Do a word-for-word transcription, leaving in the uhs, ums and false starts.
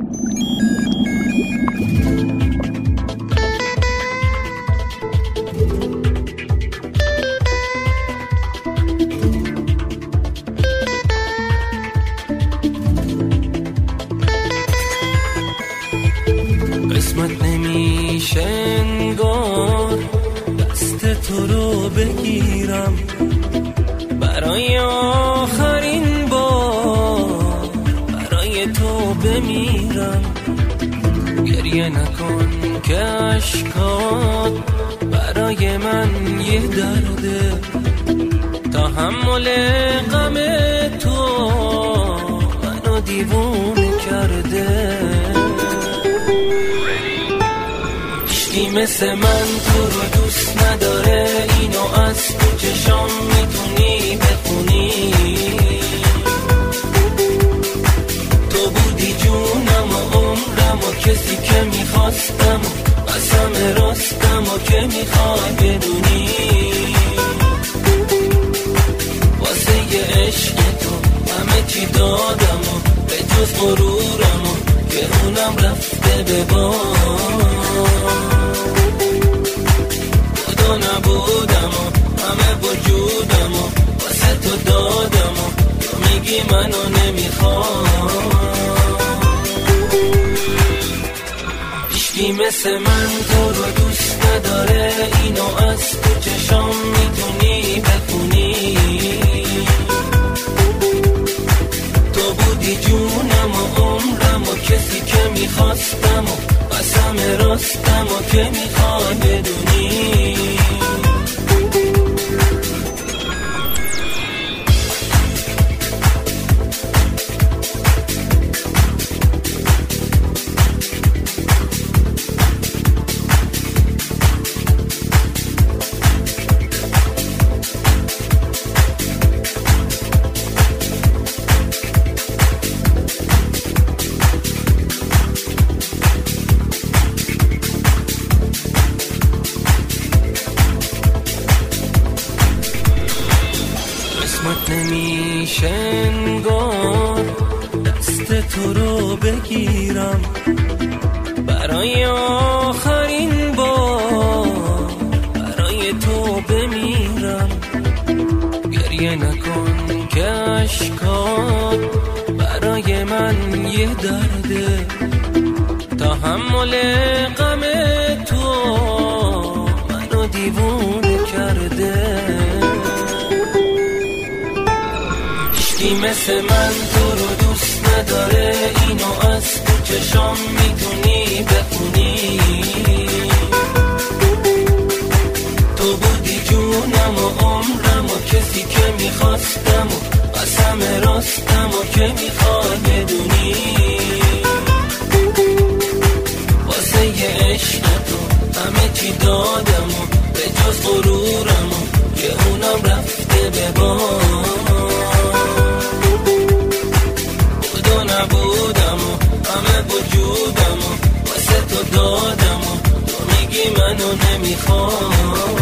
قسمت نمیشه انگار دست تو رو بگیرم برای آخرین بار، برای تو بمیرم. گریه نکن که عشقات برای من یه درده، تحمل غم تو منو دیوونه کرده. عشقی مثل من تو رو دوست نداره، اینو از تو چشام میتونی بخونی. تو بودی جونم و عمرم و کسی که میخواستم و قسم راستم و که میخوای بدونی. واسه یه عشق تو همه چی دادم و به جز غرورم و که اونم رفته به باد. خدا نبودم و همه وجودم و واسه تو دادم و تو میگی منو نمیخوام. هیچکی مثل من تو رو دوست نداره، اینو از تو چشام میتونی بخونی. تو بودی جونم و عمرم و کسی که میخواستم و قسم راستم و که میخوای بدونی. قسمت نمیشه انگار دست تو رو بگیرم برای آخرین بار، برای تو بمیرم. گریه نکن که عشقات برای من یه درده، تحمل غم تو منو دیوونه کرده. هیچکی مثل من تو رو دوست نداره، اینو از تو چشام میتونی بخونی. تو بودی جونم و عمرم و کسی که میخواستم و قسم راستم و که میخوای بدونی. واسه یه عشق تو همه چی دادم و به جز غرورم و که اونم رفته به باد. نبودم و همه وجودم و واسه تو دادم و تو میگی منو نمیخوام.